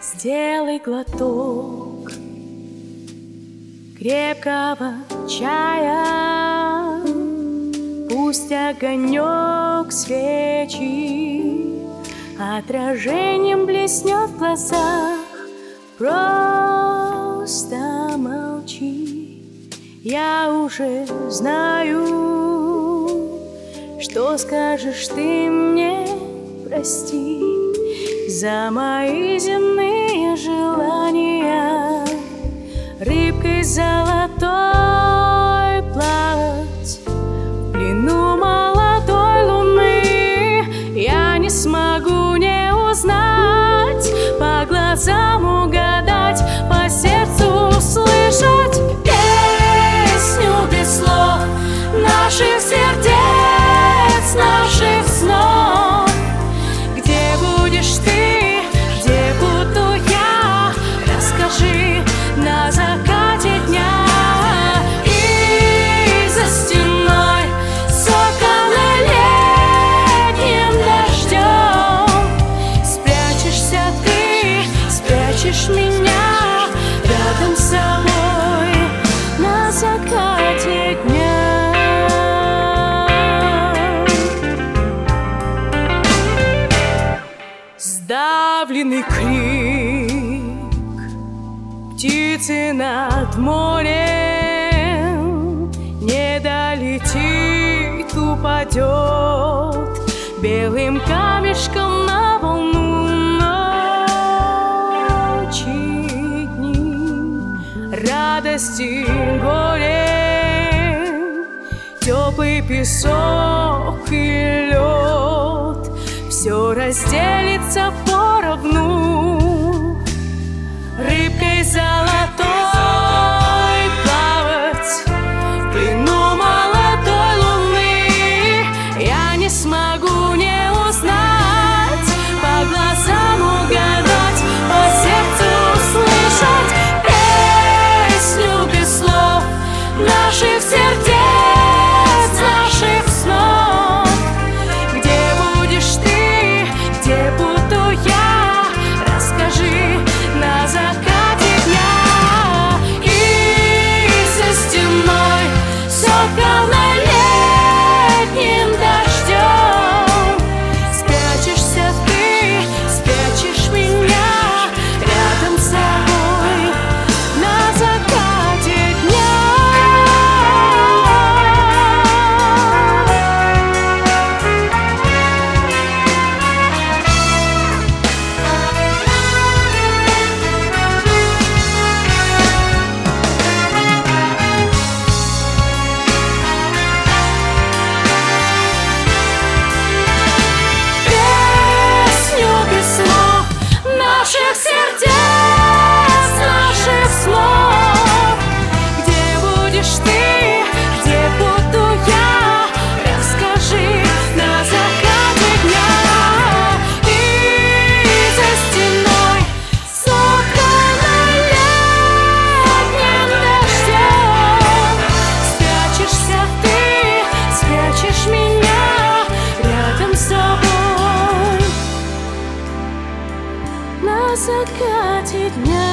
Сделай глоток крепкого чая, пусть огонек свечи отражением блеснет в глазах. Просто молчи, я уже знаю, что скажешь ты мне. Прости за мои земные желания, рыбкой золотой плавать в плену молодой луны. Я не смогу не узнать, по глазам угадать, по сердцу услышать песню без слов наших сердец, наших снов. Где будешь ты, где буду я, расскажи на закате дня. И за стеной сокололетним дождем спрячешься ты, спрячешь меня рядом с собой на закате дня. Сдавленный крик птицы над морем не долетит, упадет белым камешком на волну. Ночи и дни, радости, горе, теплый песок и лед, все разделится поровну. Рыбкой золотой плавать в плену молодой луны. Я не смогу не узнать, по глазам угадать, по сердцу услышать песню без слов наших сердец, наших снов. Где будешь ты, где буду я, расскажи на закате дня. И за стеной сокололетним дождем спрячешься ты, спрячешь меня рядом с собой на закате дня. Песню без слов наших сердец, наших слов. Где будешь ты, где буду я, расскажи на закате дня. И за стеной сокололетним дождем спрячешься ты, спрячешь меня рядом с собой на закате дня.